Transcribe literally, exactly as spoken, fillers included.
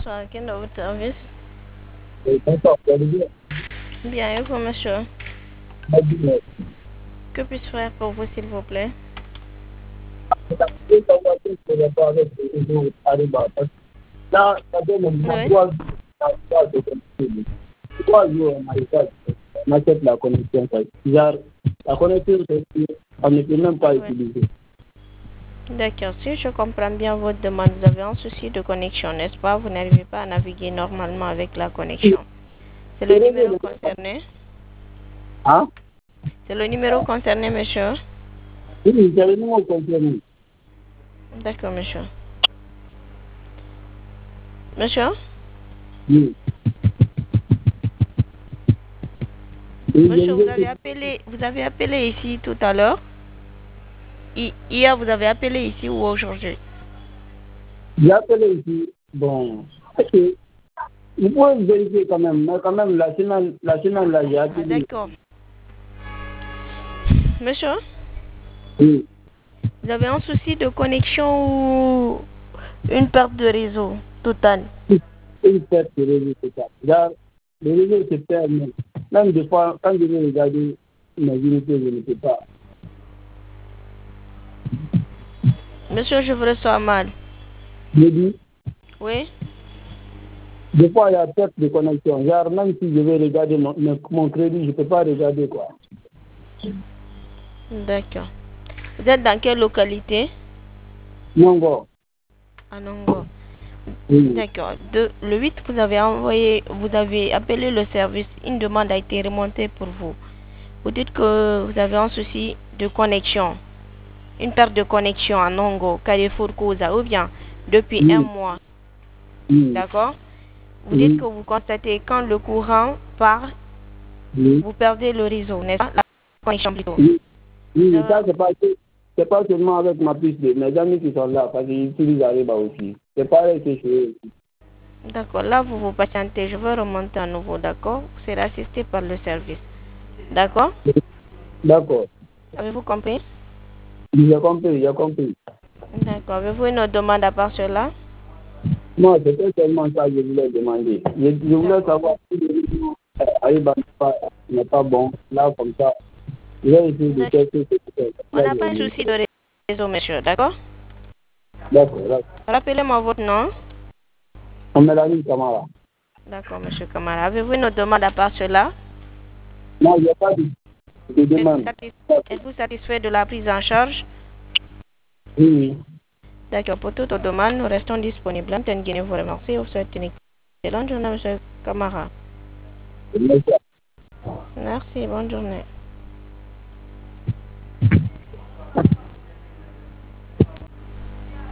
bonsoir, quel est votre service? Oui, bonsoir, vous allez bien? Bien, et vous, monsieur? Très bien. Que puis-je faire pour vous, s'il vous plaît? Je voulais savoir si je ne pas avec le réseau Ariba. Parce que là, ça fait maintenant Oui. trois jours, trois jours de connexion. Trois jours, on n'arrive pas, on achète la connexion. ça. Genre, la connexion, c'est que on ne peut même pas Oui. utiliser. D'accord, si je comprends bien votre demande, vous avez un souci de connexion, n'est-ce pas? Vous n'arrivez pas à naviguer normalement avec la connexion. C'est le Le réseau numéro ne peut pas. concerné? Hein? C'est le numéro concerné, monsieur? Oui, c'est le numéro concerné. D'accord, monsieur. Monsieur? Oui. Oui, je Monsieur, vous vous avez écoute. appelé, vous avez appelé ici tout à l'heure? Hi- Hier, vous avez appelé ici ou aujourd'hui? J'ai appelé ici. Bon, ok. Vous pouvez vérifier quand même, mais quand même, la semaine, la semaine là, j'ai Ah, appelé. d'accord. Monsieur, Oui. vous avez un souci de connexion ou une perte de réseau totale? Une perte de réseau total. Genre, le réseau se perd même. Même des fois, quand je vais regarder mes unités, je ne peux pas. Monsieur, je vous reçois mal. Je dis, Oui? des fois, il y a perte de connexion. Genre, même si je vais regarder mon, mon mon crédit, je ne peux pas regarder quoi. D'accord. Vous êtes dans quelle localité? Non, bon. À Nongo. Oui. D'accord. De- Le huit, vous avez envoyé, vous avez appelé le service. Une demande a été remontée pour vous. Vous dites que vous avez un souci de connexion. Une perte de connexion à Nongo, Carrefour Kouza, ou bien depuis un Oui. mois. Oui. D'accord? Vous dites que Oui. vous constatez quand le courant part, Oui. vous perdez le réseau, n'est-ce pas? La connexion plutôt. Oui. Oui, Euh, ça, c'est pas, c'est pas seulement avec ma piste de mes amis qui sont là, parce qu'ils utilisent Ariba aussi. C'est pareil que chez eux. D'accord. Là, vous vous patientez. Je vais remonter à nouveau, d'accord? Vous serez assisté par le service. D'accord? D'accord. Avez-vous compris? J'ai compris, j'ai compris. D'accord. Avez-vous une autre demande à part cela? Non, c'était seulement ça que je voulais demander. Je, je voulais D'accord. savoir si le réseau euh, Ariba n'est pas, n'est pas bon. Là, comme ça, je vais essayer de D'accord. tester ce que c'est. On Là, n'a je pas vais un dire. souci de réseau, monsieur. D'accord? D'accord, d'accord. Rappelez-moi votre nom. On me l'a dit, Camara. D'accord, monsieur Kamara. Avez-vous une autre demande à part cela? Non, il n'y a pas de, de Êtes-vous demande. satis- êtes-vous satisfait de la prise en charge? Oui, oui. D'accord. Pour toute autre demande, nous restons disponibles. Antenne Guinée vous remercie. Vous souhaite une excellente journée, monsieur Kamara. Merci. Merci. Bonne journée.